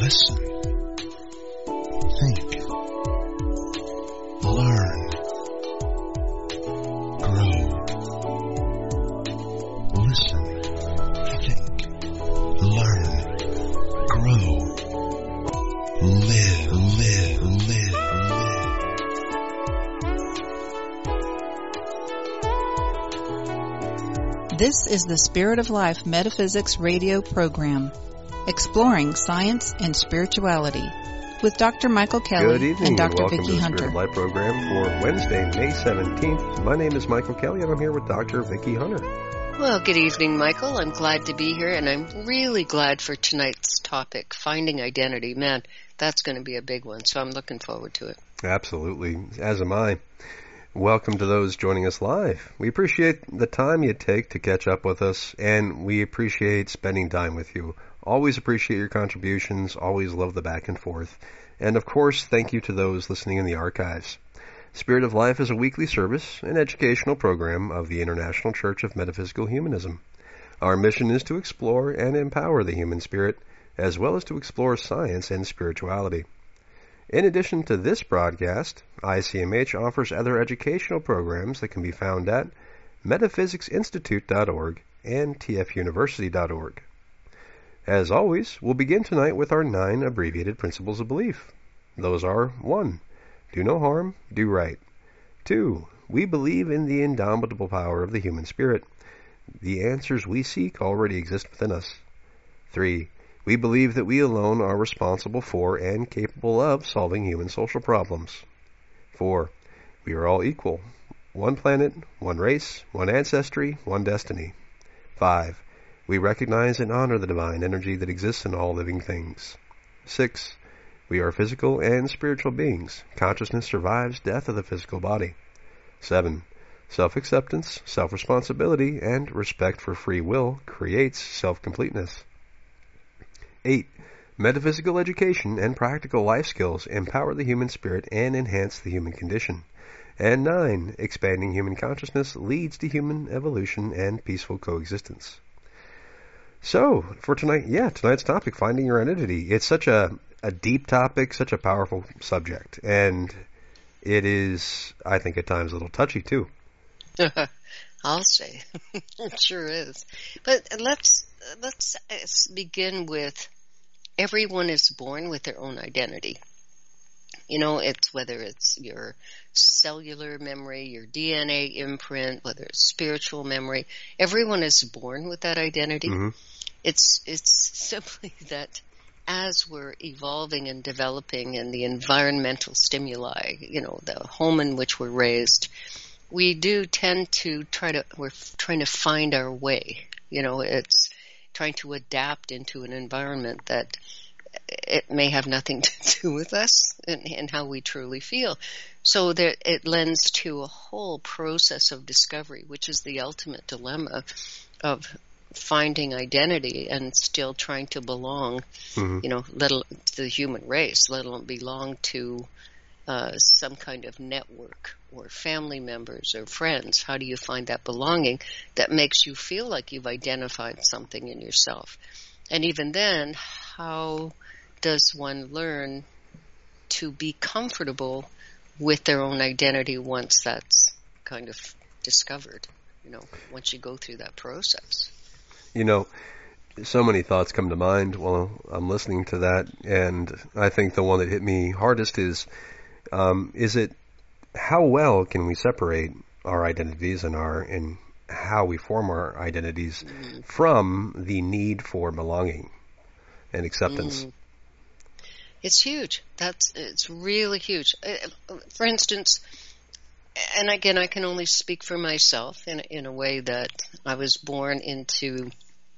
Listen. Think. Learn. Grow. Listen. Think. Learn. Grow. Live. This is the Spirit of Life Metaphysics radio program, exploring science and spirituality, with Dr. Michael Kelly Good evening, and Dr. welcome Vicki to the Hunter. Spirit of Life program for Wednesday, May 17th. My name is Michael Kelly, and I'm here with Dr. Vicki Hunter. Well, good evening, Michael. I'm glad to be here, and I'm really glad for tonight's topic, finding identity. Man, that's going to be a big one, so I'm looking forward to it. Absolutely, as am I. Welcome to those joining us live. We appreciate the time you take to catch up with us, and we appreciate spending time with you. Always appreciate your contributions, always love the back and forth. And of course, thank you to those listening in the archives. Spirit of Life is a weekly service, an educational program of the International Church of Metaphysical Humanism. Our mission is to explore and empower the human spirit, as well as to explore science and spirituality. In addition to this broadcast, ICMH offers other educational programs that can be found at metaphysicsinstitute.org and tfuniversity.org. As always, we'll begin tonight with our 9 abbreviated principles of belief. Those are 1. Do no harm, do right. 2. We believe in the indomitable power of the human spirit. The answers we seek already exist within us. 3. We believe that we alone are responsible for and capable of solving human social problems. 4. We are all equal. One planet, one race, one ancestry, one destiny. 5. We recognize and honor the divine energy that exists in all living things. 6. We are physical and spiritual beings. Consciousness survives death of the physical body. 7. Self-acceptance, self-responsibility, and respect for free will creates self-completeness. 8. Metaphysical education and practical life skills empower the human spirit and enhance the human condition. And 9. Expanding human consciousness leads to human evolution and peaceful coexistence. So, for tonight's topic, finding your identity. It's such a deep topic, such a powerful subject, and it is, I think, at times a little touchy, too. I'll say. It sure is. But let's begin with everyone is born with their own identity. You know, it's whether it's your cellular memory, your DNA imprint, whether it's spiritual memory, everyone is born with that identity. Mm-hmm. It's simply that as we're evolving and developing and the environmental stimuli, you know, the home in which we're raised, we do tend to we're trying to find our way. You know, it's trying to adapt into an environment that it may have nothing to do with us and how we truly feel. So that it lends to a whole process of discovery, which is the ultimate dilemma of finding identity and still trying to belong, Mm-hmm. you know, to the human race, let alone belong to some kind of network or family members or friends. How do you find that belonging that makes you feel like you've identified something in yourself? And even then, how does one learn to be comfortable with their own identity once that's kind of discovered, you know, once you go through that process? You know, so many thoughts come to mind while I'm listening to that, and I think the one that hit me hardest is it how well can we separate our identities and how we form our identities from the need for belonging and acceptance? It's huge. It's really huge. For instance, and again, I can only speak for myself in a way that I was born into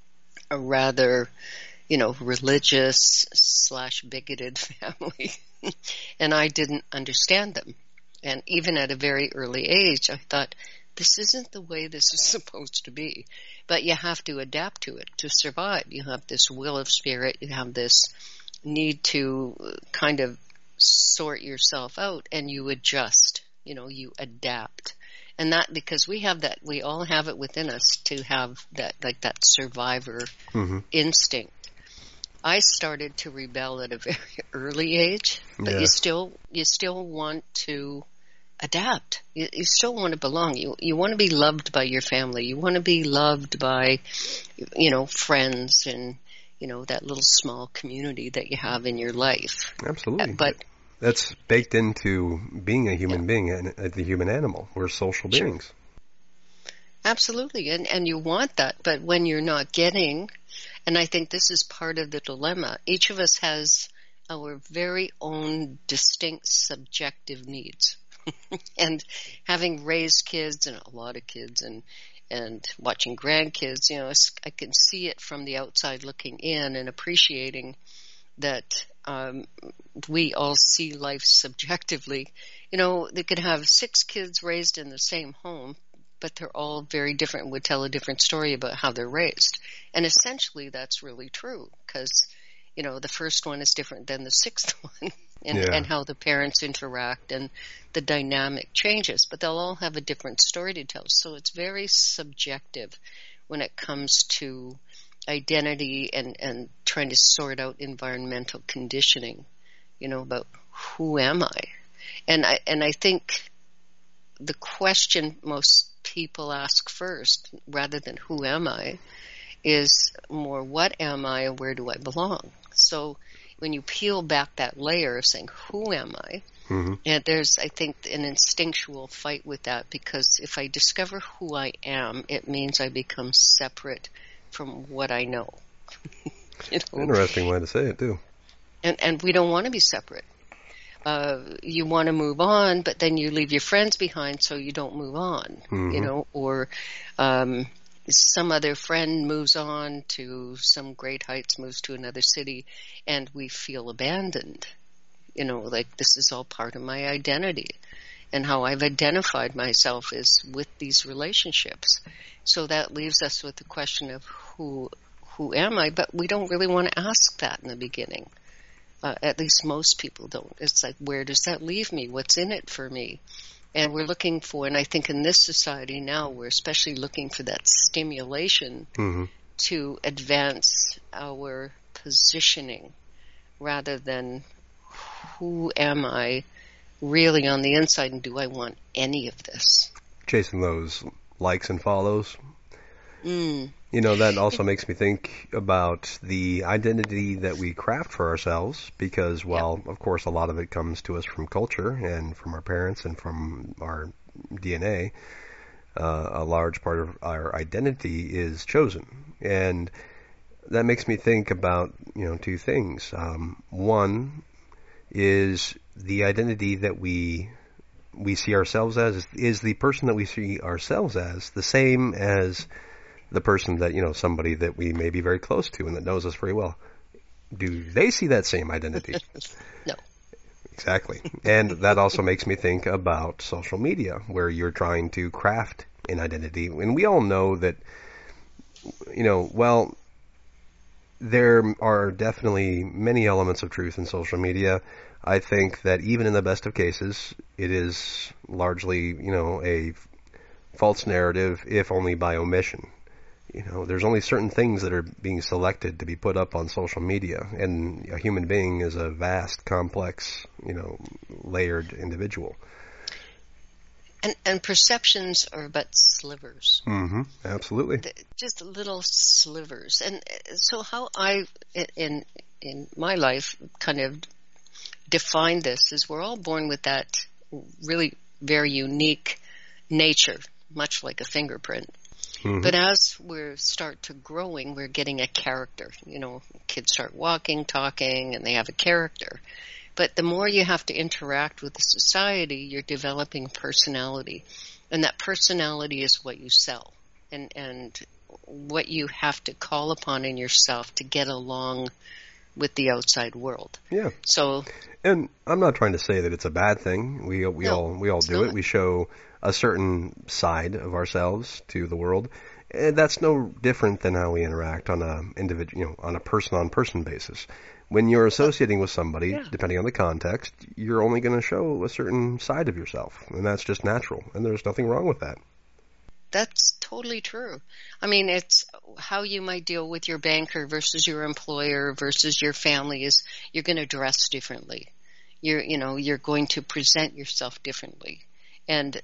a rather, you know, religious / bigoted family, and I didn't understand them. And even at a very early age, I thought, this isn't the way this is supposed to be. But you have to adapt to it to survive. You have this will of spirit. You have this need to kind of sort yourself out, and you adjust. You know, you adapt. And that, because we all have it within us to have that, like that survivor instinct. I started to rebel at a very early age, but Yeah. you still want to adapt. You still want to belong. You want to be loved by your family. You want to be loved by, friends and, that little small community that you have in your life. Absolutely. But that's baked into being a human being and the human animal. We're social beings. Absolutely. And you want that. But when you're not getting, and I think this is part of the dilemma, each of us has our very own distinct subjective needs. And having raised kids and a lot of kids and watching grandkids, I can see it from the outside looking in and appreciating that we all see life subjectively. They could have 6 kids raised in the same home, but they're all very different and would tell a different story about how they're raised. And essentially that's really true because, the first one is different than the 6th one and how the parents interact and the dynamic changes, but they'll all have a different story to tell. So it's very subjective when it comes to identity and trying to sort out environmental conditioning, about who am I? And I think the question most people ask first, rather than who am I, is more what am I and where do I belong? So when you peel back that layer of saying who am I, and there's, I think, an instinctual fight with that, because if I discover who I am, it means I become separate from what I know. Interesting way to say it, too. And we don't want to be separate. You want to move on, but then you leave your friends behind, so you don't move on, or some other friend moves on to some great heights, moves to another city, and we feel abandoned. Like this is all part of my identity. And how I've identified myself is with these relationships. So that leaves us with the question of who am I? But we don't really want to ask that in the beginning. At least most people don't. It's like, where does that leave me? What's in it for me? And we're looking for, and I think in this society now, we're especially looking for that stimulation to advance our positioning rather than who am I really on the inside, and do I want any of this? Chasing those likes and follows. That also makes me think about the identity that we craft for ourselves because, of course, a lot of it comes to us from culture and from our parents and from our DNA. A large part of our identity is chosen. And that makes me think about, 2 things. One is the identity that we see ourselves as. Is the person that we see ourselves as the same as the person that, somebody that we may be very close to and that knows us very well? Do they see that same identity? No. Exactly. And that also makes me think about social media, where you're trying to craft an identity. And we all know that, there are definitely many elements of truth in social media. I think that even in the best of cases, it is largely, a false narrative, if only by omission. There's only certain things that are being selected to be put up on social media, and a human being is a vast, complex, layered individual. And perceptions are but slivers. Absolutely. Just little slivers. And so how I, in my life, kind of define this is we're all born with that really very unique nature, much like a fingerprint. But as we start to growing, we're getting a character. Kids start walking, talking, and they have a character. But the more you have to interact with the society, you're developing personality. And that personality is what you sell and what you have to call upon in yourself to get along with the outside world. Yeah. So, and I'm not trying to say that it's a bad thing. We all do it. We show a certain side of ourselves to the world. And that's no different than how we interact on a on a person-on-person basis. When you're associating with somebody, depending on the context, you're only going to show a certain side of yourself, and that's just natural, and there's nothing wrong with that. That's totally true. I mean, it's how you might deal with your banker versus your employer versus your family is you're going to dress differently. You're going to present yourself differently. And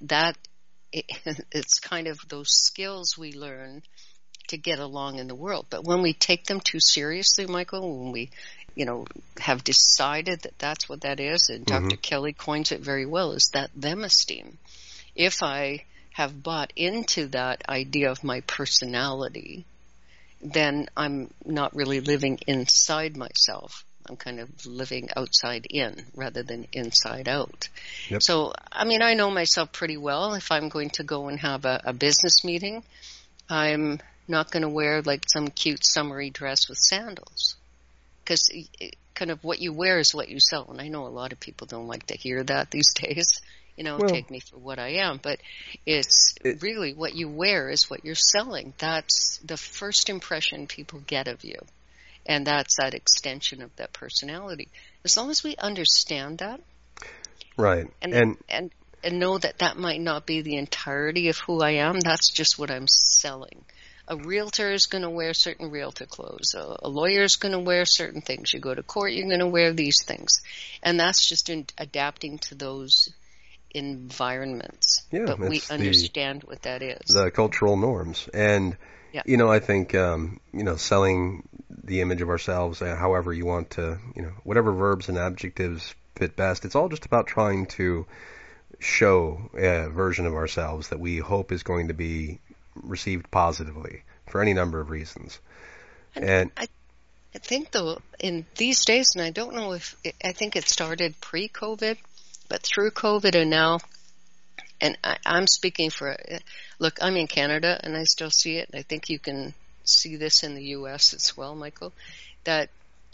it's kind of those skills we learn to get along in the world. But when we take them too seriously, Michael, when we, have decided that that's what that is, and Dr. Kelly coins it very well, is that them esteem. If I have bought into that idea of my personality, then I'm not really living inside myself. I'm kind of living outside in rather than inside out. Yep. So, I mean, I know myself pretty well. If I'm going to go and have a business meeting, I'm not going to wear like some cute summery dress with sandals. Because kind of what you wear is what you sell. And I know a lot of people don't like to hear that these days. Take me for what I am. But it's really what you wear is what you're selling. That's the first impression people get of you. And that's that extension of that personality. As long as we understand that. Right. And know that might not be the entirety of who I am. That's just what I'm selling. A realtor is going to wear certain realtor clothes. A lawyer is going to wear certain things. You go to court, you're going to wear these things. And that's just adapting to those environments. Yeah, but we understand what that is. The cultural norms. And, I think, selling the image of ourselves, however you want to, whatever verbs and adjectives fit best, it's all just about trying to show a version of ourselves that we hope is going to be received positively for any number of reasons. And I think, though, in these days, and I don't know I think it started pre-COVID, but through COVID and now, and I'm speaking look, I'm in Canada and I still see it. I think you can see this in the U.S. as well, Michael, that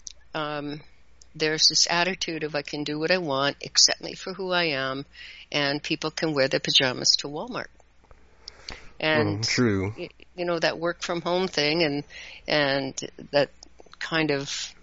there's this attitude of I can do what I want, accept me for who I am, and people can wear their pajamas to Walmart. And true. That work from home thing and that kind of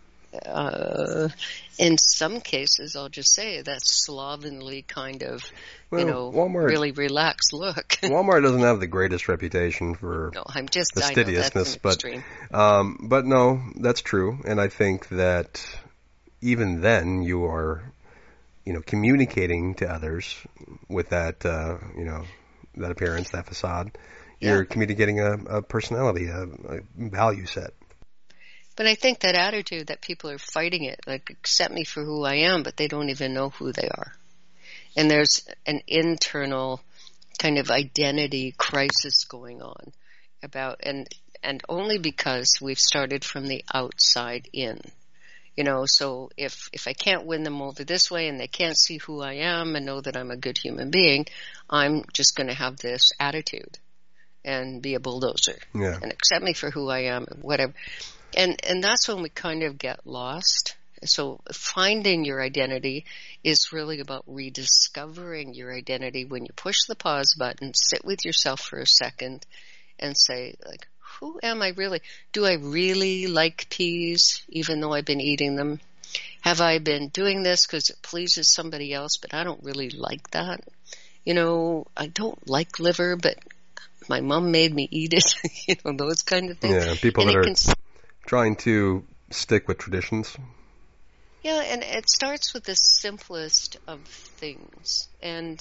in some cases I'll just say that slovenly kind of Walmart, really relaxed look. Walmart doesn't have the greatest reputation for fastidiousness, but no, that's true. And I think that even then you are communicating to others with that that appearance, that facade. You're communicating a personality, a value set. But I think that attitude that people are fighting it, like accept me for who I am, but they don't even know who they are. And there's an internal kind of identity crisis going on and only because we've started from the outside in. So if I can't win them over this way and they can't see who I am and know that I'm a good human being, I'm just going to have this attitude and be a bulldozer and accept me for who I am, whatever. And that's when we kind of get lost. So finding your identity is really about rediscovering your identity when you push the pause button, sit with yourself for a second and say, like, who am I really? Do I really like peas, even though I've been eating them? Have I been doing this because it pleases somebody else, but I don't really like that? I don't like liver, but my mom made me eat it. Those kind of things. Yeah, people that are trying to stick with traditions. Yeah, and it starts with the simplest of things. And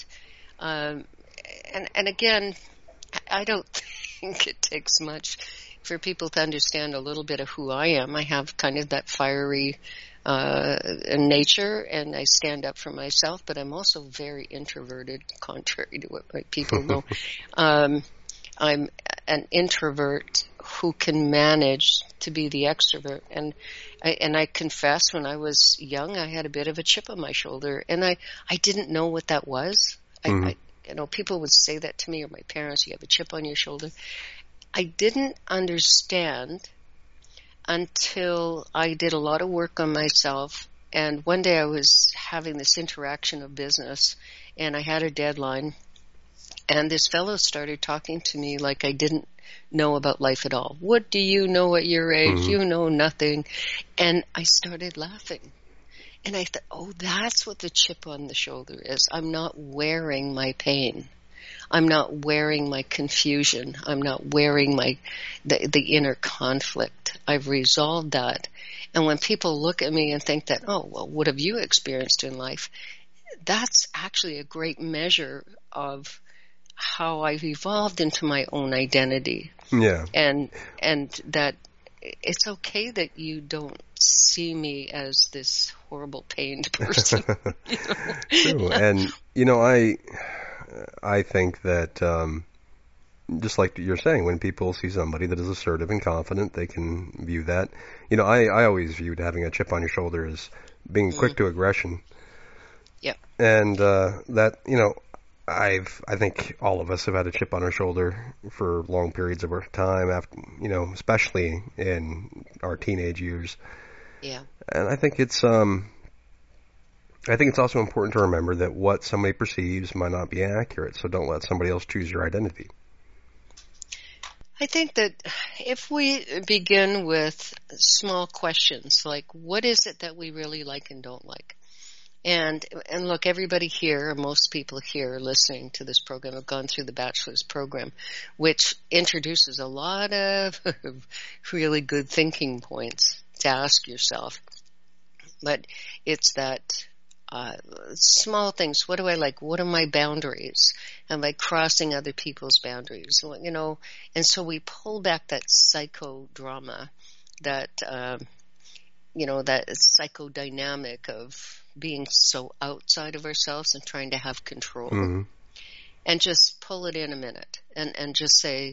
again, I don't think it takes much for people to understand a little bit of who I am. I have kind of that fiery nature, and I stand up for myself, but I'm also very introverted, contrary to what people know. I'm an introvert who can manage to be the extrovert. And I confess, when I was young, I had a bit of a chip on my shoulder, and I didn't know what that was. People would say that to me, or my parents, you have a chip on your shoulder. I didn't understand until I did a lot of work on myself. And one day I was having this interaction of business, and I had a deadline. And this fellow started talking to me like I didn't know about life at all. What do you know at your age? You know nothing. And I started laughing. And I thought, oh, that's what the chip on the shoulder is. I'm not wearing my pain. I'm not wearing my confusion. I'm not wearing the inner conflict. I've resolved that. And when people look at me and think that, oh, well, what have you experienced in life? That's actually a great measure of how I've evolved into my own identity. Yeah. And that it's okay that you don't see me as this horrible pained person. True. And, I think that, just like you're saying, when people see somebody that is assertive and confident, they can view that. I always viewed having a chip on your shoulder as being quick to aggression. Yeah. And, that, I think all of us have had a chip on our shoulder for long periods of our time, after, especially in our teenage years. Yeah. And I think it's also important to remember that what somebody perceives might not be accurate, so don't let somebody else choose your identity. I think that if we begin with small questions, like what is it that we really like and don't like? And look, everybody here, most people here listening to this program have gone through the bachelor's program, which introduces a lot of really good thinking points to ask yourself. But it's that small things. What do I like? What are my boundaries? Am I crossing other people's boundaries? And so we pull back that psychodrama, that psychodynamic of being so outside of ourselves and trying to have control, and just pull it in a minute and just say,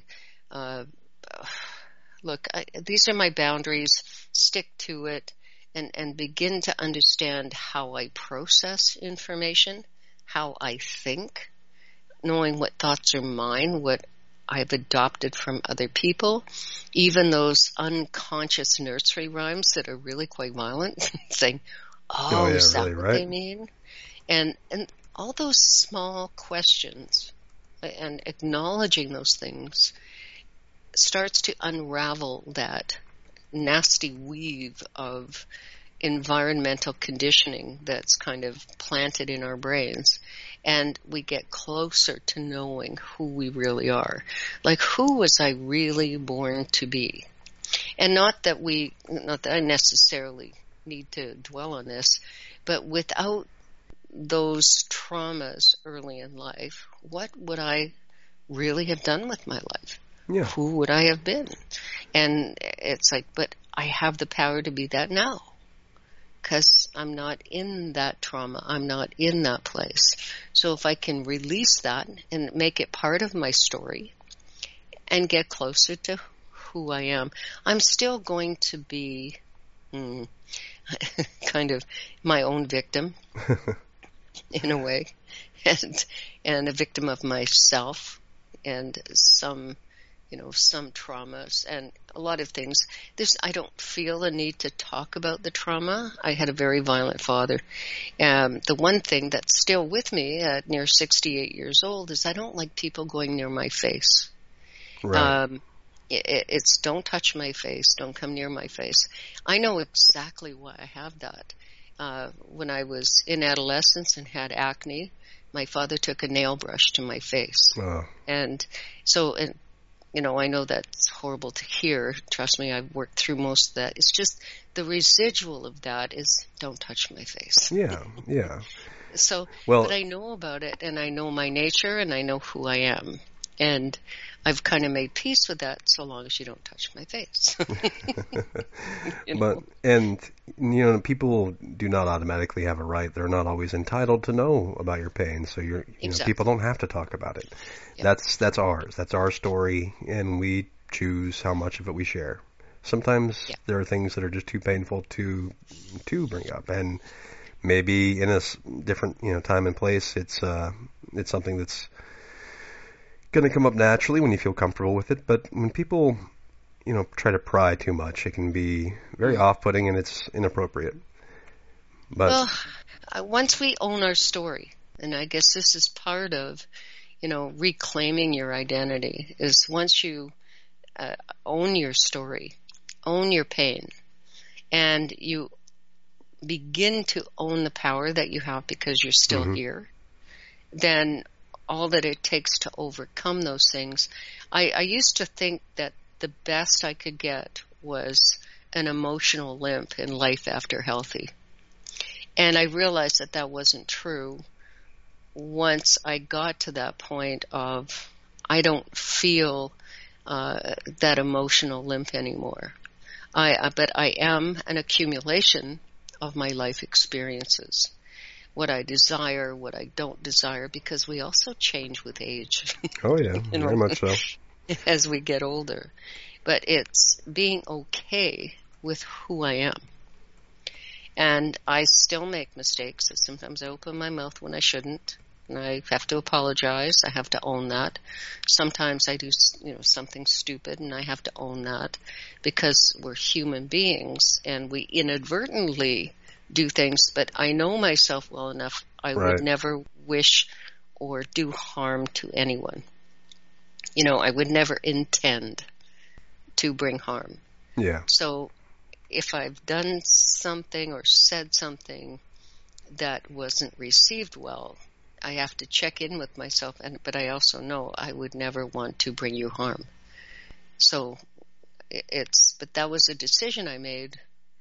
look, these are my boundaries, stick to it, and begin to understand how I process information, how I think, knowing what thoughts are mine, what I've adopted from other people, even those unconscious nursery rhymes that are really quite violent, saying, oh, is that really, what right? they mean? And all those small questions and acknowledging those things starts to unravel that nasty weave of environmental conditioning that's kind of planted in our brains. And we get closer to knowing who we really are. Like, who was I really born to be? And not that I necessarily need to dwell on this, but without those traumas early in life, what would I really have done with my life? Yeah. Who would I have been? And it's like, but I have the power to be that now, because I'm not in that trauma. I'm not in that place. So if I can release that and make it part of my story and get closer to who I am, I'm still going to be kind of my own victim in a way, and a victim of myself and some traumas and a lot of things. I don't feel a need to talk about the trauma. I had a very violent father. The one thing that's still with me at near 68 years old is I don't like people going near my face. Right. It's don't touch my face, don't come near my face. I know exactly why I have that. When I was in adolescence and had acne, my father took a nail brush to my face. Oh. And so, I know that's horrible to hear. Trust me, I've worked through most of that. It's just the residual of that is don't touch my face. Yeah, yeah. So, well, but I know about it, and I know my nature, and I know who I am. And I've kind of made peace with that so long as you don't touch my face. People do not automatically have a right. They're not always entitled to know about your pain. So Exactly. People don't have to talk about it. Yep. That's ours. That's our story, and we choose how much of it we share. Sometimes there are things that are just too painful to bring up, and maybe in a different time and place, it's something that's going to come up naturally when you feel comfortable with it. But when people try to pry too much, it can be very off-putting and it's inappropriate. But once we own our story, and I guess this is part of reclaiming your identity, is once you own your story, own your pain, and you begin to own the power that you have because you're still here, then all that it takes to overcome those things. I used to think that the best I could get was an emotional limp in life after healthy. And I realized that that wasn't true once I got to that point of I don't feel that emotional limp anymore. But I am an accumulation of my life experiences. What I desire, what I don't desire, because we also change with age. Oh, yeah, very much so. As we get older. But it's being okay with who I am. And I still make mistakes. Sometimes I open my mouth when I shouldn't. And I have to apologize. I have to own that. Sometimes I do, something stupid, and I have to own that because we're human beings and we inadvertently do things. But I know myself well enough. I would never wish or do harm to anyone. I would never intend to bring harm. Yeah. So if I've done something or said something that wasn't received well, I have to check in with myself, but I also know I would never want to bring you harm. So but that was a decision I made,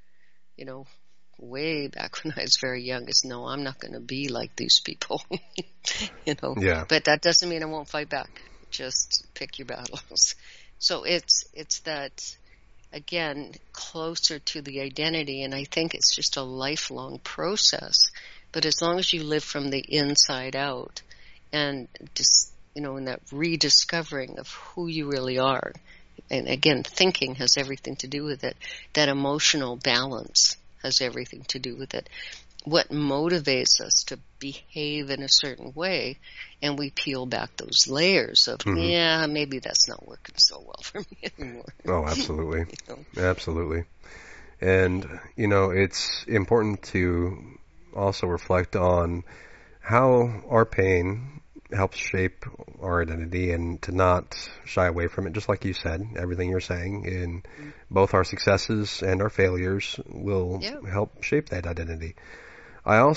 way back when I was very young, is no, I'm not going to be like these people, Yeah. But that doesn't mean I won't fight back. Just pick your battles. So it's that, again, closer to the identity, and I think it's just a lifelong process. But as long as you live from the inside out and just, in that rediscovering of who you really are, and again, thinking has everything to do with it, that emotional balance has everything to do with it. What motivates us to behave in a certain way, and we peel back those layers of, maybe that's not working so well for me anymore. Oh, absolutely. Absolutely. And, it's important to also reflect on how our pain helps shape our identity and to not shy away from it. Just like you said, everything you're saying in both our successes and our failures will help shape that identity. I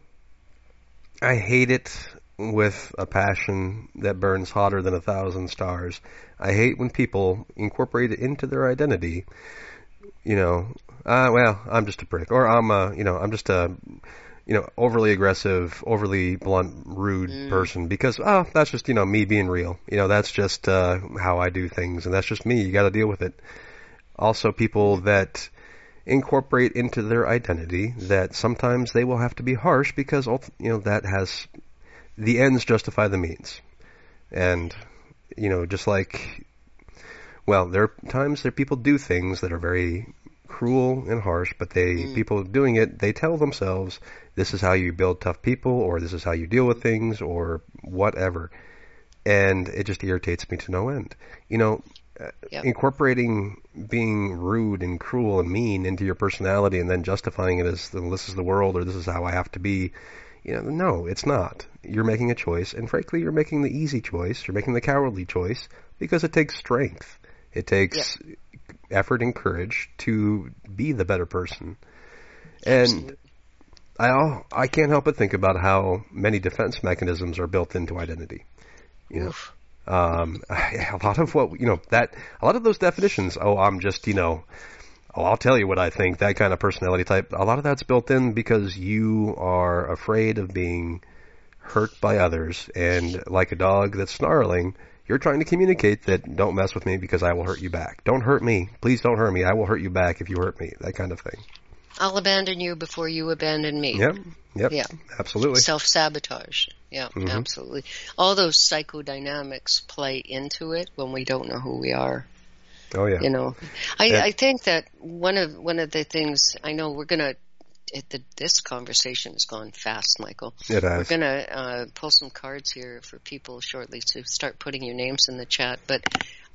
hate it with a passion that burns hotter than 1,000 stars. I hate when people incorporate it into their identity. I'm just a prick, or I'm just a, overly aggressive, overly blunt, rude person because, that's just, me being real. That's just how I do things, and that's just me. You got to deal with it. Also, people that incorporate into their identity that sometimes they will have to be harsh because, that has the ends justify the means. And, just like, there are times that people do things that are very cruel and harsh, but people doing it, they tell themselves, this is how you build tough people, or this is how you deal with things, or whatever. And it just irritates me to no end. Incorporating being rude and cruel and mean into your personality and then justifying it as, this is the world, or this is how I have to be, no, it's not. You're making a choice, and frankly, you're making the easy choice. You're making the cowardly choice because it takes strength. It takes effort and courage to be the better person. And I can't help but think about how many defense mechanisms are built into identity. A lot of what, a lot of those definitions, I'm just, I'll tell you what I think, that kind of personality type, a lot of that's built in because you are afraid of being hurt by others, and like a dog that's snarling, you're trying to communicate that don't mess with me because I will hurt you back. Don't hurt me. Please don't hurt me. I will hurt you back if you hurt me. That kind of thing. I'll abandon you before you abandon me. Yep. Yeah. Absolutely. Self-sabotage. Yeah, absolutely. All those psychodynamics play into it when we don't know who we are. Oh, yeah. I think that one of the things, I know we're going to, this conversation has gone fast, Michael. It has. We're going to pull some cards here for people shortly to start putting your names in the chat. But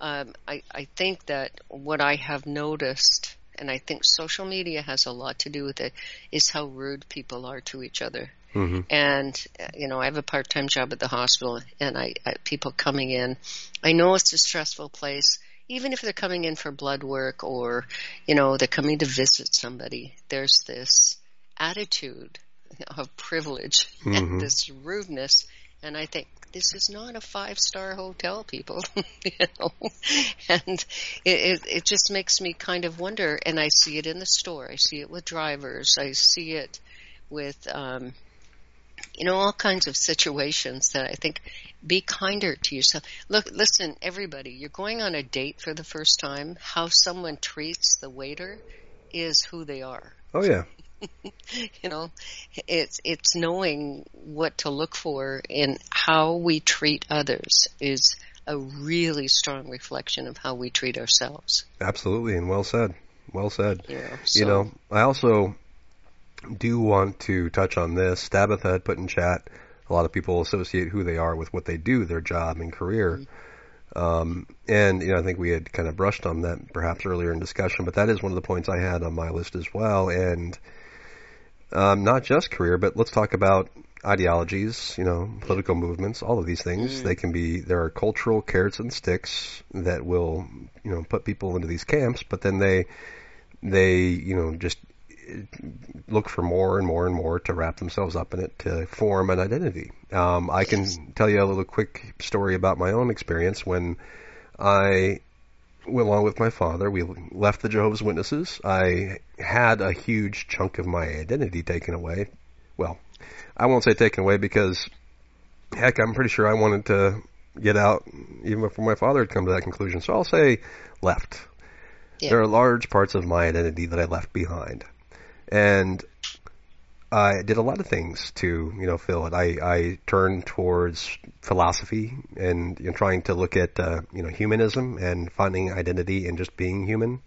I think that what I have noticed, and I think social media has a lot to do with it, is how rude people are to each other. Mm-hmm. And, I have a part-time job at the hospital, and I people coming in, I know it's a stressful place. Even if they're coming in for blood work or, they're coming to visit somebody, there's this attitude of privilege and this rudeness, And I think, this is not a 5-star hotel, people, you know, and it just makes me kind of wonder, and I see it in the store. I see it with drivers. I see it with, all kinds of situations that I think, be kinder to yourself. Look, listen, everybody, you're going on a date for the first time. How someone treats the waiter is who they are. Oh, yeah. It's knowing what to look for in how we treat others is a really strong reflection of how we treat ourselves. Absolutely, and well said. Well said. Yeah, I also do want to touch on this. Tabitha had put in chat, a lot of people associate who they are with what they do, their job and career. And I think we had kind of brushed on that perhaps earlier in discussion, but that is one of the points I had on my list as well. And not just career, but let's talk about ideologies, political movements, all of these things. There are cultural carrots and sticks that will, put people into these camps, but then they just look for more and more and more to wrap themselves up in it to form an identity. I can tell you a little quick story about my own experience when I went along with my father. We left the Jehovah's Witnesses. I had a huge chunk of my identity taken away. Well, I won't say taken away because, heck, I'm pretty sure I wanted to get out even before my father had come to that conclusion. So I'll say left. Yeah. There are large parts of my identity that I left behind. And I did a lot of things to, fill it. I turned towards philosophy and trying to look at, humanism and finding identity in just being human.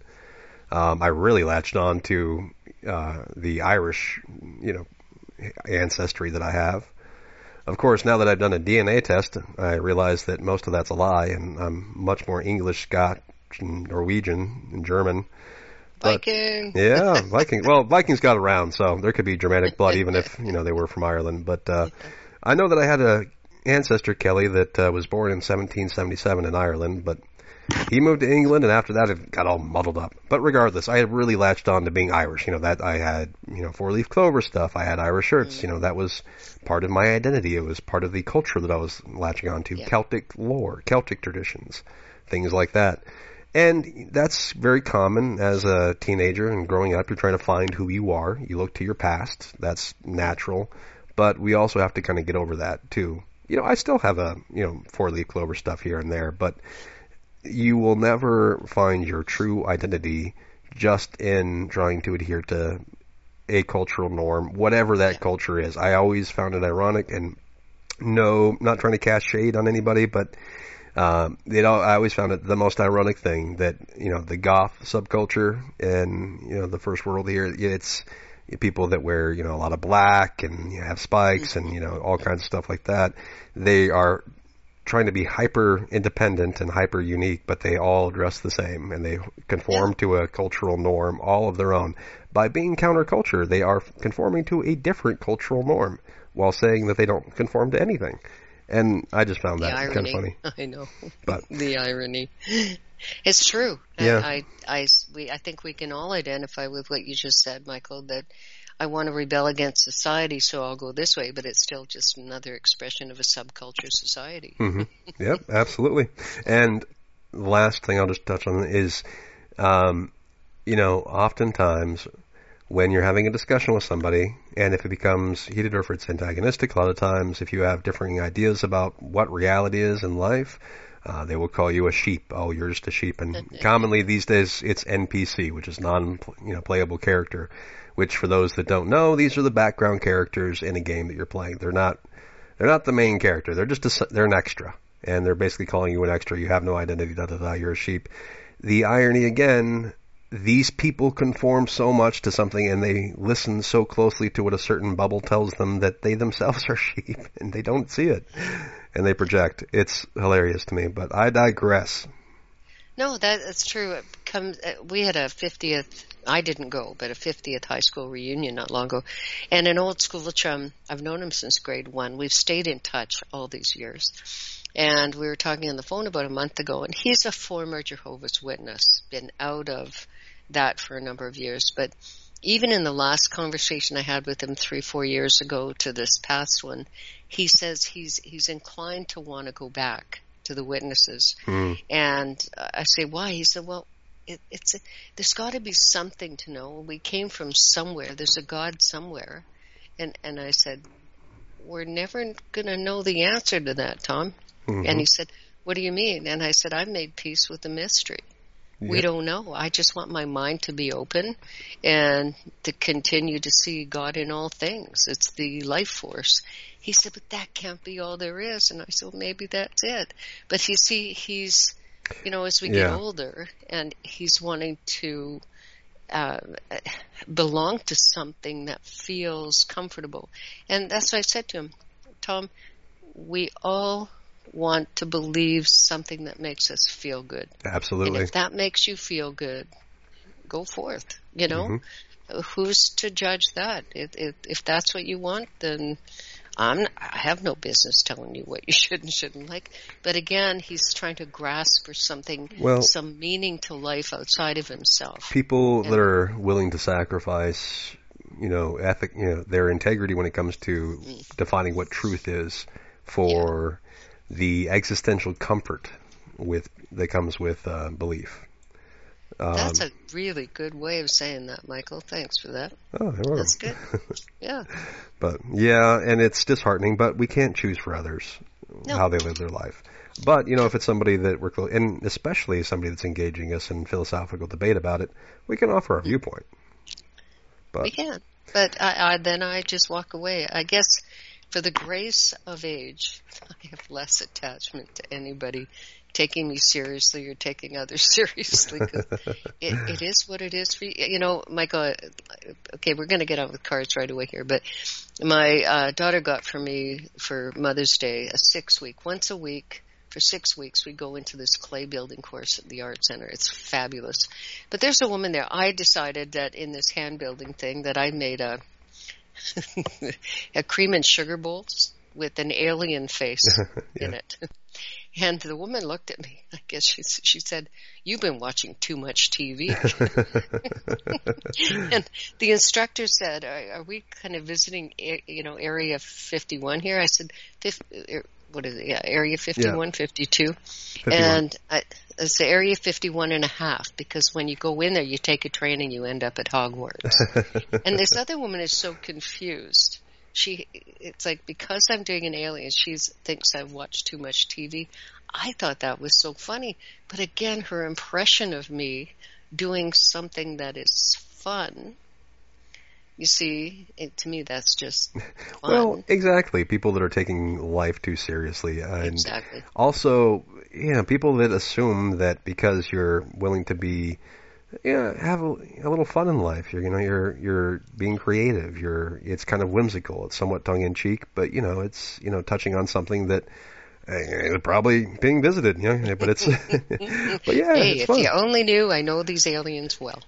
I really latched on to the Irish, ancestry that I have. Of course, now that I've done a DNA test, I realize that most of that's a lie, and I'm much more English, Scotch, and Norwegian, and German. Viking. Yeah, Viking. Well, Vikings got around, so there could be Germanic blood even if, they were from Ireland. But I know that I had a ancestor, Kelly, that was born in 1777 in Ireland, but he moved to England, and after that it got all muddled up. But regardless, I had really latched on to being Irish. That I had, 4-leaf clover stuff. I had Irish shirts. That was part of my identity. It was part of the culture that I was latching on to. Yeah. Celtic lore, Celtic traditions, things like that. And that's very common as a teenager and growing up. You're trying to find who you are. You look to your past. That's natural. But we also have to kind of get over that, too. I still have a, 4-leaf clover stuff here and there, but you will never find your true identity just in trying to adhere to a cultural norm, whatever that culture is. I always found it ironic, and no, not trying to cast shade on anybody, but I always found it the most ironic thing that, the goth subculture and, the first world here, it's people that wear, a lot of black and have spikes and, all kinds of stuff like that. They are trying to be hyper independent and hyper unique, but they all dress the same and they conform to a cultural norm, all of their own. By being counterculture, they are conforming to a different cultural norm while saying that they don't conform to anything. And I just found that kind of funny. I know. But the irony. It's true. Yeah. I think we can all identify with what you just said, Michael, that I want to rebel against society, so I'll go this way, but it's still just another expression of a subculture society. Mm-hmm. Yep, absolutely. And the last thing I'll just touch on is, oftentimes when you're having a discussion with somebody, and if it becomes heated or if it's antagonistic, a lot of times if you have differing ideas about what reality is in life, they will call you a sheep. Oh, you're just a sheep. And commonly these days it's NPC, which is playable character, which for those that don't know, these are the background characters in a game that you're playing. They're not the main character. They're an extra. And they're basically calling you an extra. You have no identity, you're a sheep. The irony again, these people conform so much to something and they listen so closely to what a certain bubble tells them that they themselves are sheep and they don't see it and they project. It's hilarious to me, but I digress. No, that's true. We had a 50th, I didn't go, but a 50th high school reunion not long ago. And an old school chum, I've known him since grade 1. We've stayed in touch all these years. And we were talking on the phone about a month ago, and he's a former Jehovah's Witness, been out of that for a number of years. But even in the last conversation I had with him 3-4 years ago to this past one, he says he's inclined to want to go back to the witnesses. And I say, why? He said, well, there's got to be something to know. We came from somewhere. There's a God somewhere. And I said, we're never going to know the answer to that, Tom. And he said, what do you mean? And I said, I've made peace with the mystery. We don't know. I just want my mind to be open and to continue to see God in all things. It's the life force. He said, but that can't be all there is. And I said, well, maybe that's it. But you see, he's, as we get older, and he's wanting to belong to something that feels comfortable. And that's what I said to him, Tom, we all want to believe something that makes us feel good. Absolutely. And if that makes you feel good, go forth. Who's to judge that? If that's what you want, then I have no business telling you what you should and shouldn't like. But again, he's trying to grasp for something, some meaning to life outside of himself. People that are willing to sacrifice, their integrity when it comes to defining what truth is for the existential comfort that comes with belief. That's a really good way of saying that, Michael. Thanks for that. Oh, you're welcome. That's good. Yeah. But and it's disheartening, but we can't choose for others how they live their life. But, if it's somebody that we're close, and especially somebody that's engaging us in philosophical debate about it, we can offer our viewpoint. But we can. But then I just walk away. I guess for the grace of age, I have less attachment to anybody taking me seriously or taking others seriously. 'Cause it is what it is for you. Michael, okay, we're going to get on with cards right away here, but my daughter got for me for Mother's Day a 6-week. Once a week, for 6 weeks, we go into this clay building course at the Art Center. It's fabulous. But there's a woman there. I decided that in this hand building thing that I made a cream and sugar bowls with an alien face in it. And the woman looked at me. I guess she said, "You've been watching too much TV." And the instructor said, "Are we kind of visiting, Area 51 here?" I said, "What is it? Yeah, Area 51, 52." 51. And it's the Area 51 and a half, because when you go in there, you take a train and you end up at Hogwarts. And this other woman is so confused. It's like, because I'm doing an alien, she thinks I've watched too much TV. I thought that was so funny. But again, her impression of me doing something that is fun, you see, to me, that's just fun. Well, exactly. People that are taking life too seriously. And exactly. Also, people that assume that because you're willing to be, have a little fun in life. You're being creative. It's kind of whimsical. It's somewhat tongue in cheek, but it's touching on something that probably being visited. But it's but yeah. Hey, it's if fun. you only knew, I know these aliens well.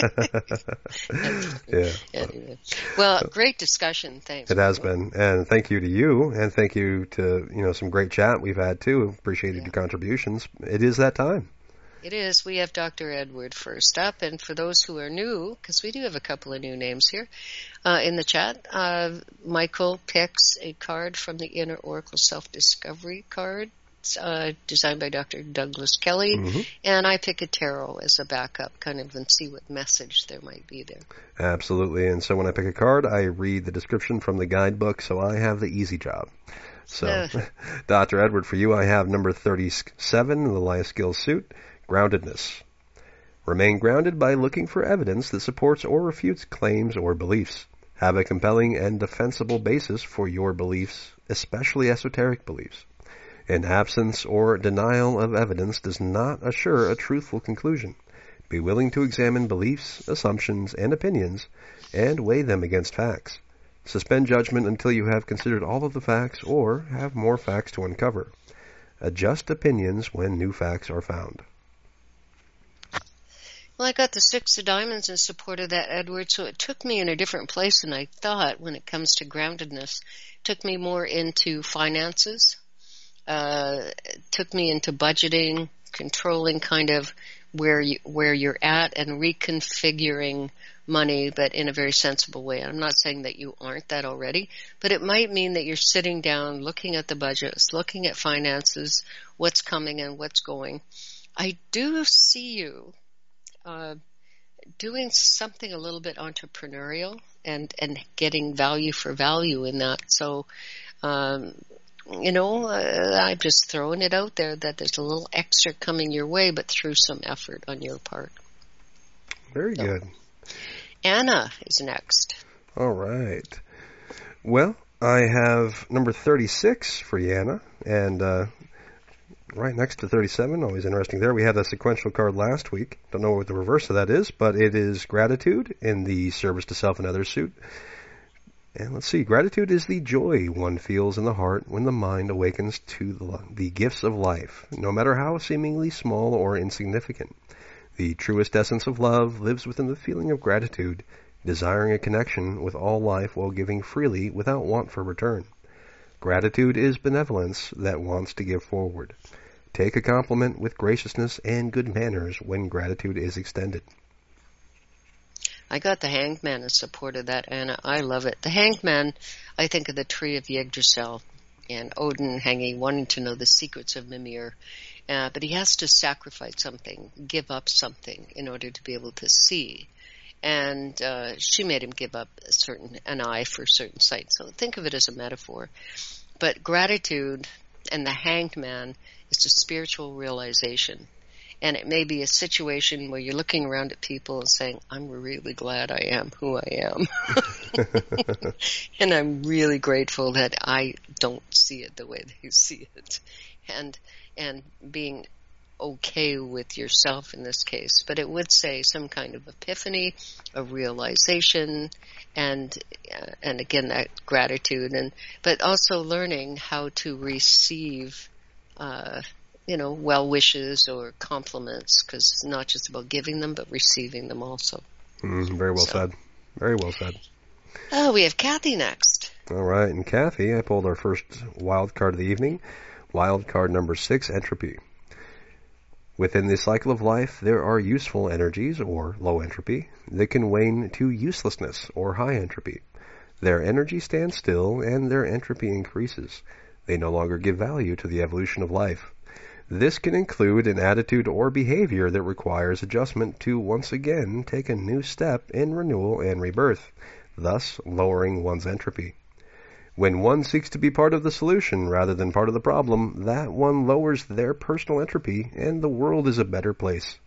Yeah. Anyway. Well, great discussion. Thanks. It has been, and thank you to you, and thank you to some great chat we've had too. Appreciated your contributions. It is that time. It is. We have Dr. Edward first up, and for those who are new, because we do have a couple of new names here in the chat, Michael picks a card from the Inner Oracle Self-Discovery card, designed by Dr. Douglas Kelly, and I pick a tarot as a backup, kind of, and see what message there might be there. Absolutely, and so when I pick a card, I read the description from the guidebook, so I have the easy job. So, Dr. Edward, for you, I have number 37 in the Life Skills suit. Groundedness. Remain grounded by looking for evidence that supports or refutes claims or beliefs. Have a compelling and defensible basis for your beliefs, especially esoteric beliefs. An absence or denial of evidence does not assure a truthful conclusion. Be willing to examine beliefs, assumptions, and opinions, and weigh them against facts. Suspend judgment until you have considered all of the facts or have more facts to uncover. Adjust opinions when new facts are found. Well, I got the 6 of diamonds in support of that, Edward, so it took me in a different place than I thought when it comes to groundedness. It took me more into finances, took me into budgeting, controlling kind of where you're at, and reconfiguring money, but in a very sensible way. I'm not saying that you aren't that already, but it might mean that you're sitting down, looking at the budgets, looking at finances, what's coming and what's going. I do see you doing something a little bit entrepreneurial and getting value for value in that. So, I'm just throwing it out there that there's a little extra coming your way, but through some effort on your part. Very good. Anna is next. All right. Well, I have number 36 for Yana, and right next to 37, always interesting there. We had a sequential card last week. Don't know what the reverse of that is, but it is gratitude in the service to self and others suit. And let's see, gratitude is the joy one feels in the heart when the mind awakens to the gifts of life, no matter how seemingly small or insignificant. The truest essence of love lives within the feeling of gratitude, desiring a connection with all life while giving freely without want for return. Gratitude is benevolence that wants to give forward. Take a compliment with graciousness and good manners when gratitude is extended. I got the Hanged Man in support of that, Anna. I love it. The Hanged Man, I think of the tree of Yggdrasil and Odin hanging, wanting to know the secrets of Mimir. But he has to sacrifice something, give up something in order to be able to see. And she made him give up an eye for a certain sight. So think of it as a metaphor. But gratitude and the Hanged Man is a spiritual realization. And it may be a situation where you're looking around at people and saying, I'm really glad I am who I am. And I'm really grateful that I don't see it the way they see it. And being okay with yourself in this case. But it would say some kind of epiphany, a realization, and again, that gratitude. But also learning how to receive well wishes or compliments, because it's not just about giving them, but receiving them also. Very well said. Very well said. We have Kathy next. All right, and Kathy, I pulled our first wild card of the evening, wild card number 6, entropy. Within the cycle of life, there are useful energies, or low entropy, that can wane to uselessness, or high entropy. Their energy stands still, and their entropy increases. They no longer give value to the evolution of life. This can include an attitude or behavior that requires adjustment to once again take a new step in renewal and rebirth, thus lowering one's entropy. When one seeks to be part of the solution rather than part of the problem, that one lowers their personal entropy and the world is a better place.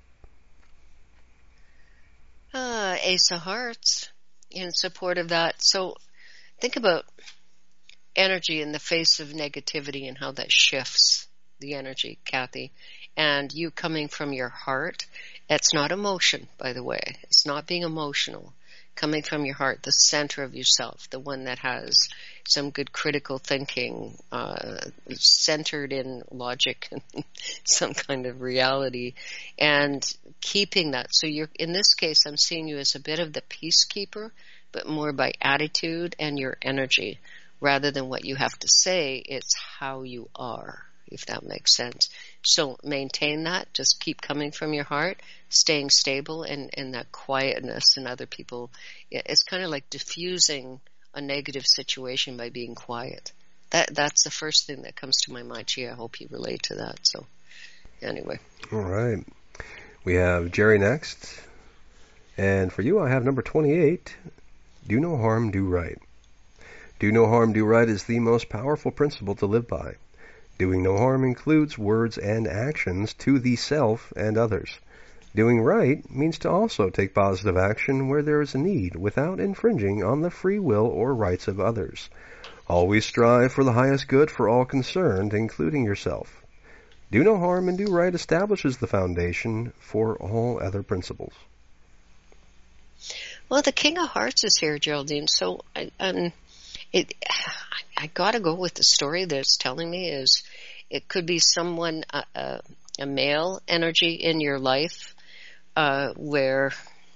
Ace of Hearts in support of that. So think about energy in the face of negativity and how that shifts the energy, Kathy. And you coming from your heart, it's not emotion, by the way. It's not being emotional. Coming from your heart, the center of yourself, the one that has some good critical thinking, centered in logic and some kind of reality, and keeping that. So in this case, I'm seeing you as a bit of the peacekeeper, but more by attitude and your energy. Rather than what you have to say, it's how you are, if that makes sense. So maintain that. Just keep coming from your heart, staying stable, and that quietness in other people. It's kind of like diffusing a negative situation by being quiet. That's the first thing that comes to my mind. Gee, I hope you relate to that. So anyway. All right. We have Jerry next. And for you, I have number 28, do no harm, do right. Do no harm, do right is the most powerful principle to live by. Doing no harm includes words and actions to the self and others. Doing right means to also take positive action where there is a need without infringing on the free will or rights of others. Always strive for the highest good for all concerned, including yourself. Do no harm and do right establishes the foundation for all other principles. Well, the King of Hearts is here, Geraldine. So I got to go with the story that it's telling me is it could be someone, a male energy in your life, where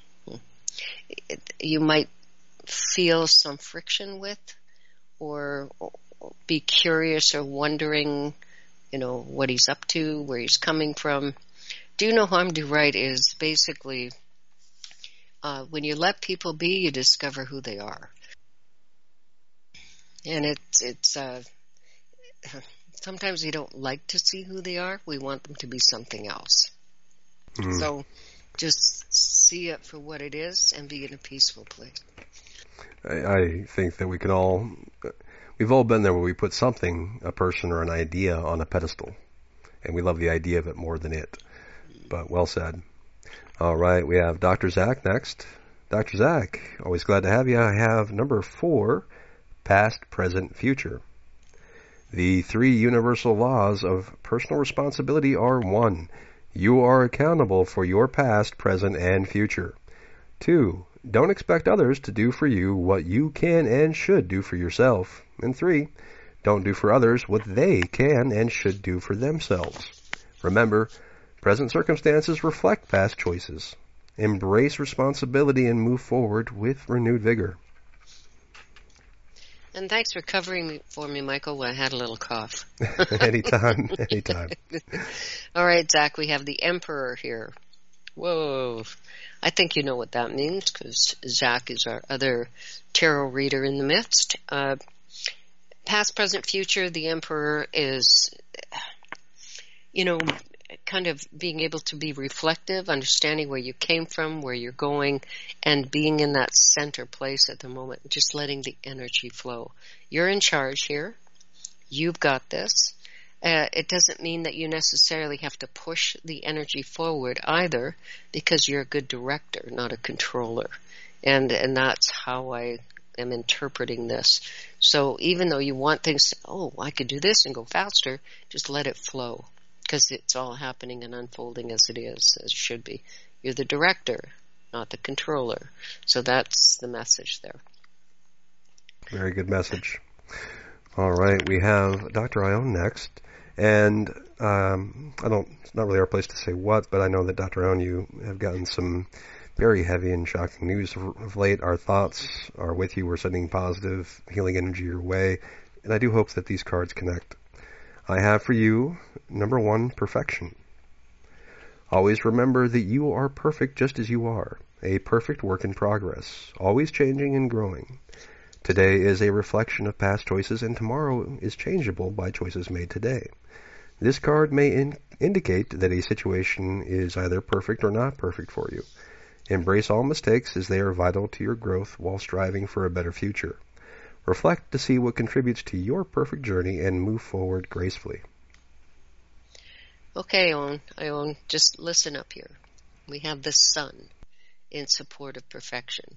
you might feel some friction with, or be curious or wondering, what he's up to, where he's coming from. Do no harm, do right is basically when you let people be, you discover who they are. And it's sometimes we don't like to see who they are. We want them to be something else. So just see it for what it is and be in a peaceful place. I think that we've all been there where we put something, a person or an idea on a pedestal, and we love the idea of it more than it. But well said. All right, we have Dr. Zach next. Dr. Zach, always glad to have you. I have number 4, past, present, future. The 3 universal laws of personal responsibility are 1. You are accountable for your past, present, and future. 2. Don't expect others to do for you what you can and should do for yourself. And 3. Don't do for others what they can and should do for themselves. Remember, present circumstances reflect past choices. Embrace responsibility and move forward with renewed vigor. And thanks for covering for me, Michael, when I had a little cough. Anytime. All right, Zach, we have the Emperor here. Whoa. I think you know what that means, because Zach is our other tarot reader in the midst. Past, present, future, the Emperor is, kind of being able to be reflective, understanding where you came from, where you're going, and being in that center place at the moment, just letting the energy flow. You're in charge here. You've got this. It doesn't mean that you necessarily have to push the energy forward either, because you're a good director, not a controller. And that's how I am interpreting this. So even though you want things, I could do this and go faster, just let it flow, because it's all happening and unfolding as it is, as it should be. You're the director, not the controller. So that's the message there. Very good message. All right, we have Dr. Ione next. And it's not really our place to say what, but I know that Dr. Ione, you have gotten some very heavy and shocking news of late. Our thoughts are with you. We're sending positive healing energy your way, and I do hope that these cards connect. I have for you, number 1, perfection. Always remember that you are perfect just as you are, a perfect work in progress, always changing and growing. Today is a reflection of past choices, and tomorrow is changeable by choices made today. This card may indicate that a situation is either perfect or not perfect for you. Embrace all mistakes, as they are vital to your growth while striving for a better future. Reflect to see what contributes to your perfect journey and move forward gracefully. Okay, Ione, just listen up here. We have the Sun in support of perfection.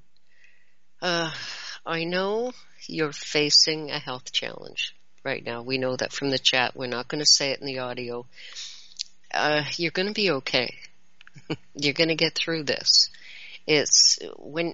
I know you're facing a health challenge right now. We know that from the chat. We're not going to say it in the audio. You're going to be okay. You're going to get through this. It's when,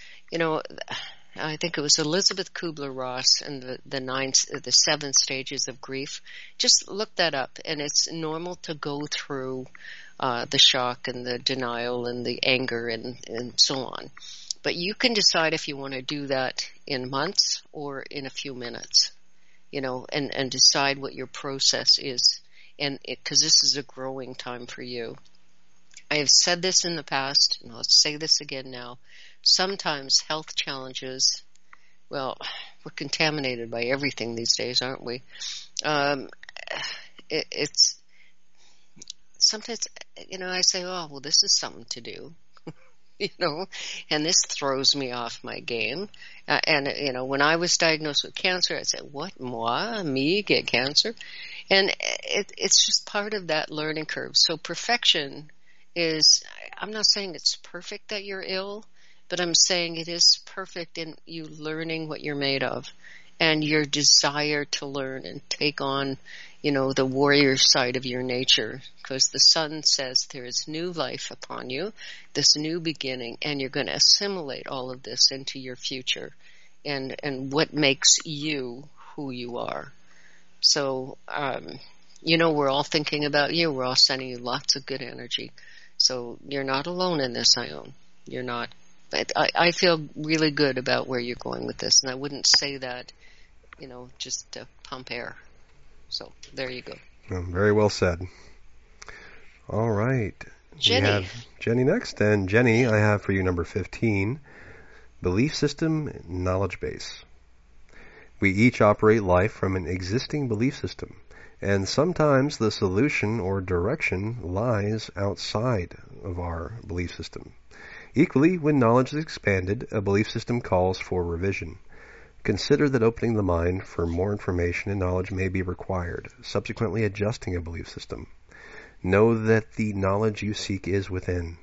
I think it was Elizabeth Kubler-Ross and the 7 stages of grief. Just look that up, and it's normal to go through the shock and the denial and the anger and so on. But you can decide if you want to do that in months or in a few minutes, and decide what your process is. And because this is a growing time for you. I have said this in the past, and I'll say this again now. Sometimes health challenges, we're contaminated by everything these days, aren't we? It's sometimes, I say, this is something to do. And this throws me off my game. When I was diagnosed with cancer, I said, what, me get cancer? And it's just part of that learning curve. So perfection is, I'm not saying it's perfect that you're ill, but I'm saying it is perfect in you learning what you're made of and your desire to learn and take on, the warrior side of your nature, because the Sun says there is new life upon you, this new beginning, and you're going to assimilate all of this into your future and what makes you who you are. So, we're all thinking about you. We're all sending you lots of good energy. So you're not alone in this, Ione. You're not. I feel really good about where you're going with this, and I wouldn't say that, just to pump air. So there you go. Very well said. All right. Jenny. We have Jenny next. And Jenny, I have for you number 15, belief system, knowledge base. We each operate life from an existing belief system, and sometimes the solution or direction lies outside of our belief system. Equally, when knowledge is expanded, a belief system calls for revision. Consider that opening the mind for more information and knowledge may be required, subsequently adjusting a belief system. Know that the knowledge you seek is within.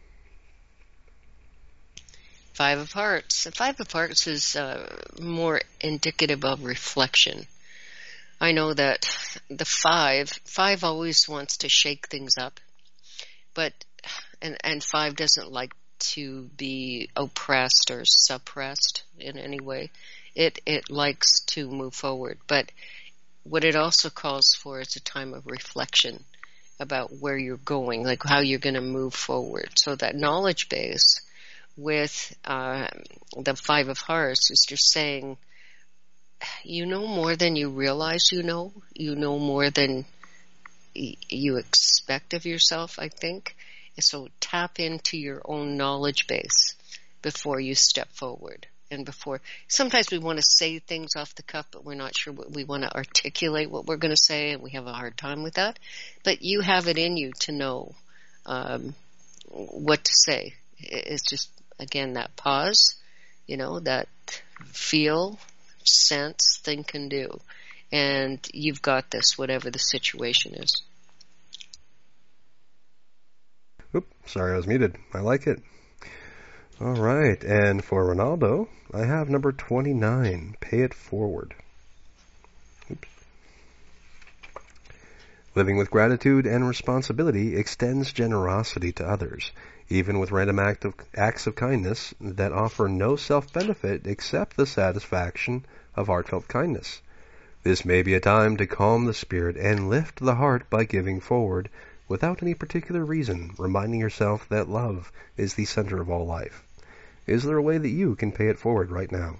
Five of Hearts. The Five of Hearts is more indicative of reflection. I know that the five always wants to shake things up, but and five doesn't like to be oppressed or suppressed in any way. It likes to move forward, but what it also calls for is a time of reflection about where you're going, like how you're going to move forward. So that knowledge base with the Five of Hearts is just saying, you know more than you realize you know more than you expect of yourself, I think. And so tap into your own knowledge base before you step forward. And before, sometimes we want to say things off the cuff, but we're not sure what we want to articulate what we're going to say, and we have a hard time with that. But you have it in you to know what to say. It's just, again, that pause, that feel, sense, think, and do. And you've got this, whatever the situation is. Oops, sorry, I was muted. I like it. All right, and for Ronaldo, I have number 29, pay it forward. Oops. Living with gratitude and responsibility extends generosity to others, even with random acts of kindness that offer no self-benefit except the satisfaction of heartfelt kindness. This may be a time to calm the spirit and lift the heart by giving forward without any particular reason, reminding yourself that love is the center of all life. Is there a way that you can pay it forward right now?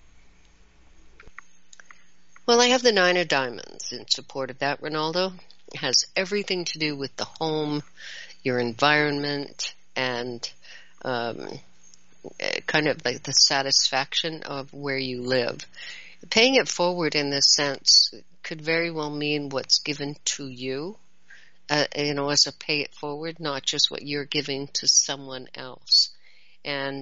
Well, I have the Nine of Diamonds in support of that, Ronaldo. It has everything to do with the home, your environment, and kind of like the satisfaction of where you live. Paying it forward in this sense could very well mean what's given to you, as a pay it forward, not just what you're giving to someone else. And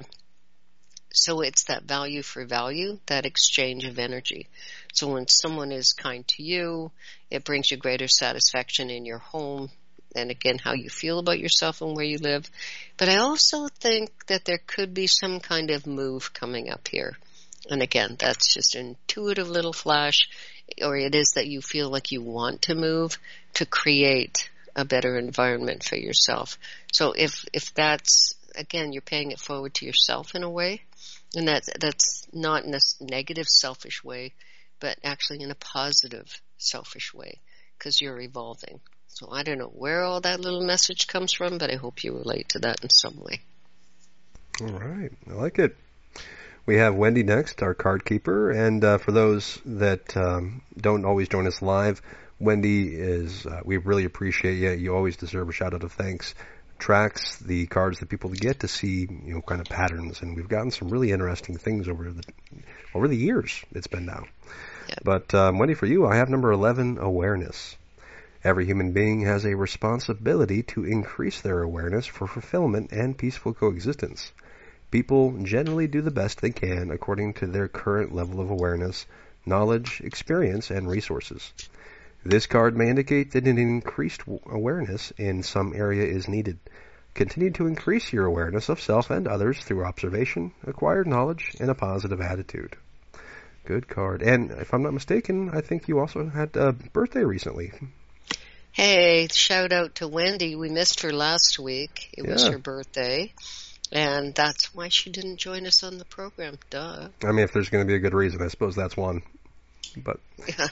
so it's that value for value, that exchange of energy. So when someone is kind to you, it brings you greater satisfaction in your home, and again, how you feel about yourself and where you live. But I also think that there could be some kind of move coming up here. And again, that's just an intuitive little flash, or it is that you feel like you want to move to create a better environment for yourself. So if that's, again, you're paying it forward to yourself in a way, and that's not in a negative, selfish way, but actually in a positive, selfish way, because you're evolving. So I don't know where all that little message comes from, but I hope you relate to that in some way. All right. I like it. We have Wendy next, our card keeper. And for those that don't always join us live, Wendy is, we really appreciate you. You always deserve a shout out of thanks. Tracks the cards that people get to see, kind of patterns. And we've gotten some really interesting things over the years it's been now. Yep. But Wendy, for you, I have number 11, awareness. Every human being has a responsibility to increase their awareness for fulfillment and peaceful coexistence. People generally do the best they can according to their current level of awareness, knowledge, experience, and resources. This card may indicate that an increased awareness in some area is needed. Continue to increase your awareness of self and others through observation, acquired knowledge, and a positive attitude. Good card. And if I'm not mistaken, I think you also had a birthday recently. Hey, shout out to Wendy. We missed her last week. It was her birthday. And that's why she didn't join us on the program. Duh. I mean, if there's going to be a good reason, I suppose that's one. But yeah,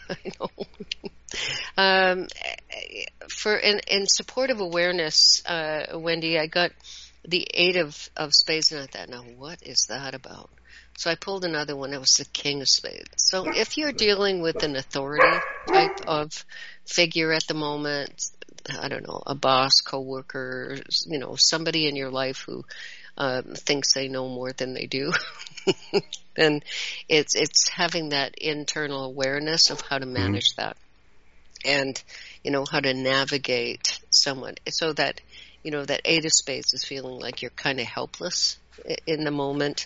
I know. In support of awareness, Wendy, I got the 8 of Spades, and I thought, now what is that about? So I pulled another one. It was the King of Spades. So if you're dealing with an authority type of figure at the moment, I don't know, a boss, coworker, somebody in your life who thinks they know more than they do, then it's having that internal awareness of how to manage that, and how to navigate someone so that that 8 of spades is feeling like you're kind of helpless in the moment.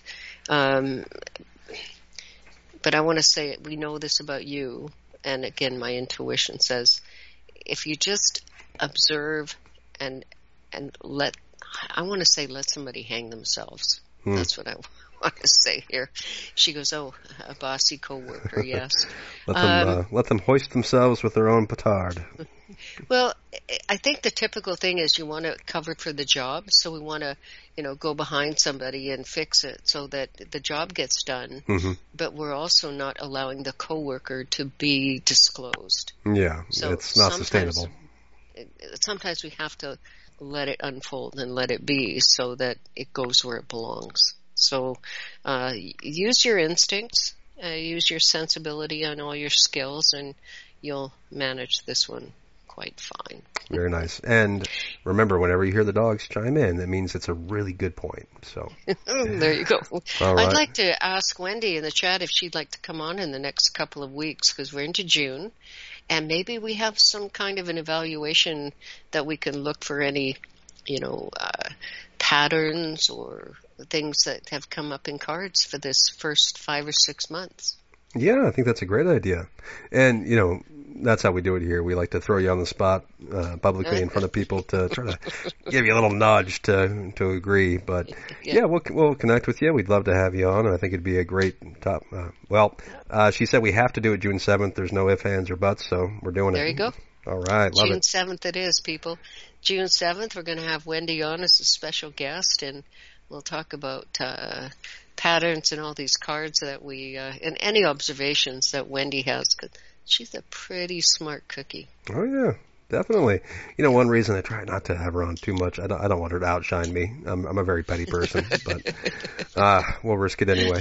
But I want to say, we know this about you, and again, my intuition says, if you just observe and let somebody hang themselves. That's what I want to say here. She goes, oh, a bossy coworker, yes. Let them hoist themselves with their own petard. Well, I think the typical thing is you want to cover for the job, so we want to, go behind somebody and fix it so that the job gets done, but we're also not allowing the coworker to be disclosed. Yeah, so it's not sustainable. Sometimes we have to let it unfold and let it be so that it goes where it belongs. So use your instincts, use your sensibility and all your skills, and you'll manage this one quite fine. Very nice. And remember, whenever you hear the dogs chime in, that means it's a really good point. So there you go. All right. I'd like to ask Wendy in the chat if she'd like to come on in the next couple of weeks, because we're into June, and maybe we have some kind of an evaluation that we can look for any, patterns or things that have come up in cards for this first 5 or 6 months. Yeah, I think that's a great idea. And, that's how we do it here. We like to throw you on the spot publicly in front of people to try to give you a little nudge to agree. But, yeah, we'll connect with you. We'd love to have you on. I think it'd be a great top. She said we have to do it June 7th. There's no ifs, ands, or buts, so we're doing it. There you go. All right. Love June it. 7th it is, people. June 7th, we're going to have Wendy on as a special guest, and we'll talk about patterns and all these cards that we, and any observations that Wendy has, because she's a pretty smart cookie. Oh, yeah, definitely. One reason I try not to have her on too much, I don't want her to outshine me. I'm a very petty person, but we'll risk it anyway.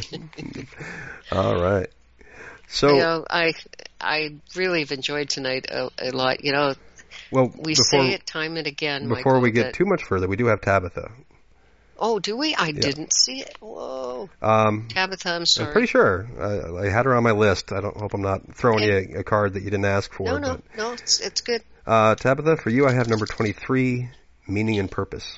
All right. So I really have enjoyed tonight a lot. Well, say it time and again, before Michael, we get too much further, we do have Tabitha. Oh, do we? I didn't see it. Whoa. Tabitha, I'm sorry. I'm pretty sure. I had her on my list. I don't hope I'm not throwing you a card that you didn't ask for. No, it's good. Tabitha, for you I have number 23, meaning and purpose.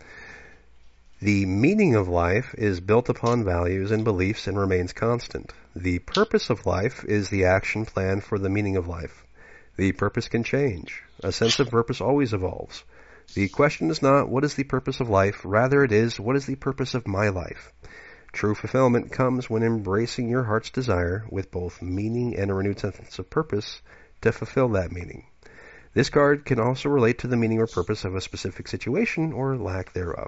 The meaning of life is built upon values and beliefs and remains constant. The purpose of life is the action plan for the meaning of life. The purpose can change. A sense of purpose always evolves. The question is not, what is the purpose of life? Rather it is, what is the purpose of my life? True fulfillment comes when embracing your heart's desire with both meaning and a renewed sense of purpose to fulfill that meaning. This card can also relate to the meaning or purpose of a specific situation or lack thereof.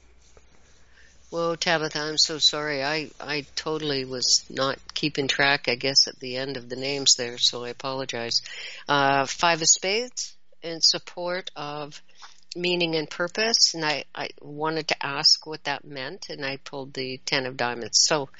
Whoa, Tabitha, I'm so sorry. I totally was not keeping track, I guess, at the end of the names there, so I apologize. 5 of spades in support of meaning and purpose, and I wanted to ask what that meant, and I pulled the 10 of diamonds. So,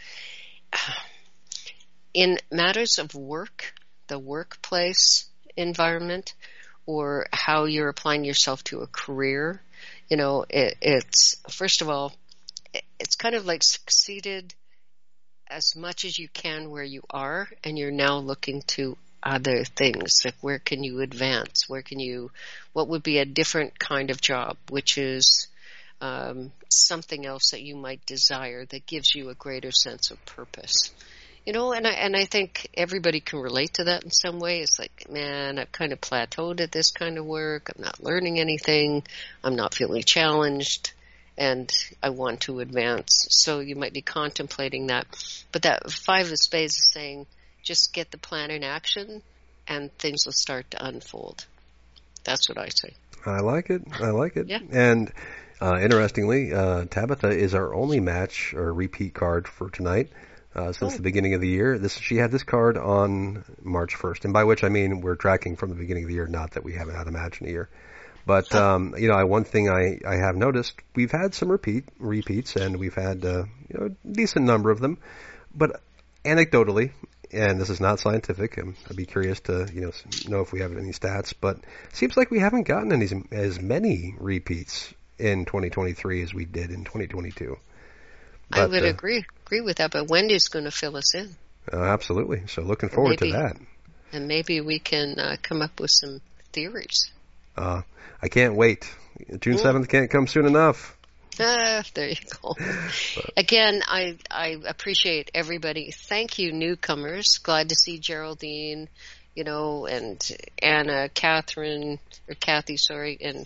in matters of work, the workplace environment, or how you're applying yourself to a career, it's, first of all, it's kind of like succeeded as much as you can where you are, and you're now looking to other things, like where can you advance, what would be a different kind of job, which is something else that you might desire that gives you a greater sense of purpose. And I think everybody can relate to that in some way. It's like, man, I've kind of plateaued at this kind of work. I'm not learning anything. I'm not feeling challenged, and I want to advance. So you might be contemplating that. But that 5 of spades is saying, just get the plan in action, and things will start to unfold. That's what I say. I like it. Yeah. And interestingly, Tabitha is our only match or repeat card for tonight since the beginning of the year. She had this card on March 1st, and by which I mean we're tracking from the beginning of the year, not that we haven't had a match in a year. But one thing I have noticed, we've had some repeats, and we've had a decent number of them. But anecdotally, and this is not scientific. I'd be curious to know if we have any stats, but it seems like we haven't gotten as many repeats in 2023 as we did in 2022. But, I would agree with that, but Wendy's going to fill us in. Absolutely. So looking forward to that. And maybe we can come up with some theories. I can't wait. June 7th can't come soon enough. There you go. Again, I appreciate everybody. Thank you, newcomers. Glad to see Geraldine, and Anna, Kathy, and,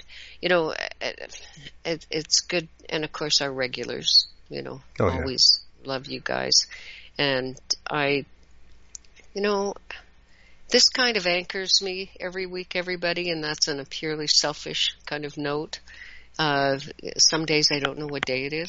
it's good. And, of course, our regulars, always love you guys. And this kind of anchors me every week, everybody, and that's on a purely selfish kind of note. Some days I don't know what day it is.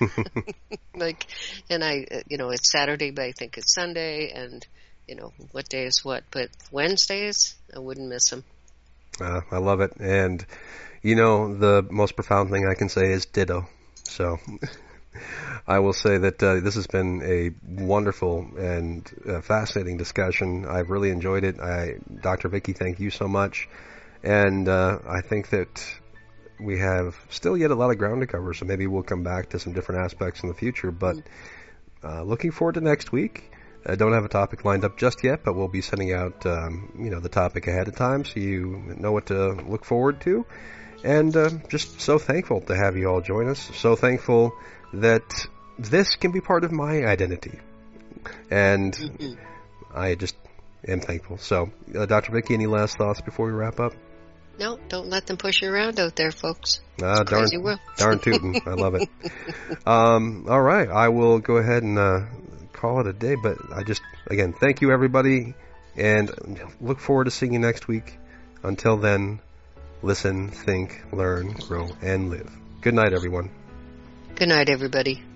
It's Saturday, but I think it's Sunday, and, what day is what. But Wednesdays, I wouldn't miss them. I love it. And, the most profound thing I can say is ditto. So I will say that this has been a wonderful and fascinating discussion. I've really enjoyed it. Dr. Vicki, thank you so much. And I think that we have still yet a lot of ground to cover, so maybe we'll come back to some different aspects in the future. But looking forward to next week. I don't have a topic lined up just yet, but we'll be sending out the topic ahead of time so you know what to look forward to. And just so thankful to have you all join us. So thankful that this can be part of my identity. And I just am thankful. So, Dr. Vicki, any last thoughts before we wrap up? No, don't let them push you around out there, folks. Darn tootin'. I love it. All right. I will go ahead and call it a day. But again, thank you, everybody. And look forward to seeing you next week. Until then, listen, think, learn, grow, and live. Good night, everyone. Good night, everybody.